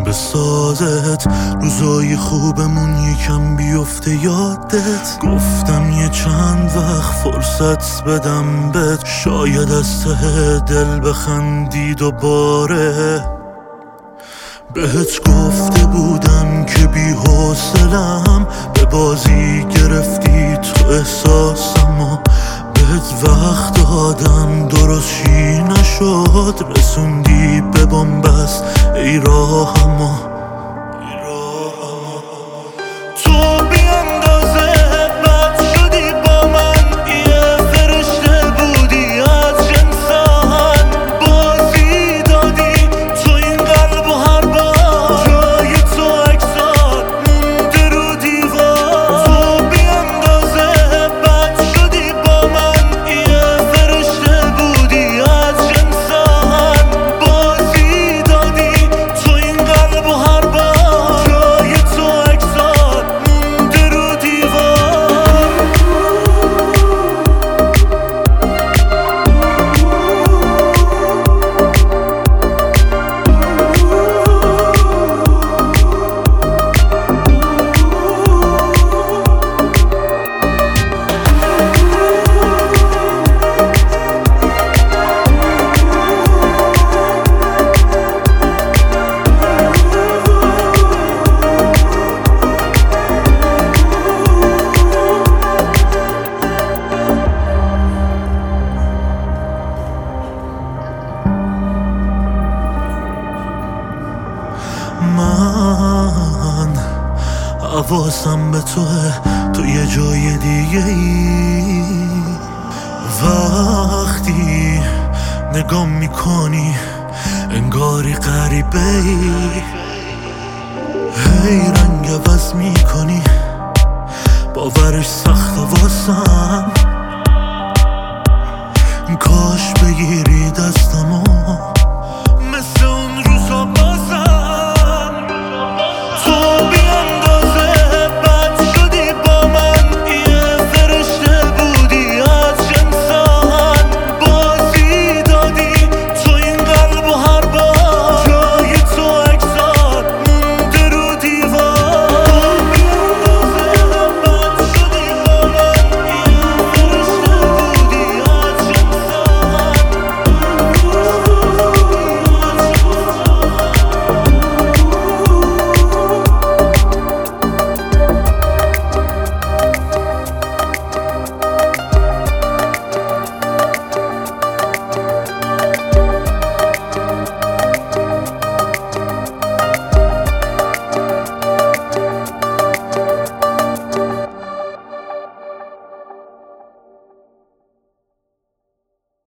بسازت، روزای خوبمون یکم بیفته یادت. گفتم یه چند وقت فرصت بدم بهت، شاید از ته دل بخندی دوباره. بهت گفته بودم که بی حوصله‌ام، به بازی گرفتی تو احساسمو. بهت وقت دادم درست چی نشد، رسوندی به بنبست ای راهمو. تو بی اندازه بد شدی با من، یه فرشته بودی از جنسان. بازی دادی تو این قلب و هر بار جای تو عکسات مونده رو دیوار. تو بی اندازه بد شدی با من، یه فرشته بودی از جنسان. بازی دادی تو این قلب و هر بار جای تو عکسات مونده رو دیوار. من حواسم به توه، تو یه جای دیگه ای. وقتی نگاه میکنی انگاری غریبه ای. هی رنگ عوض میکنی، باورش سخته واسم. کاش بگیری دستمو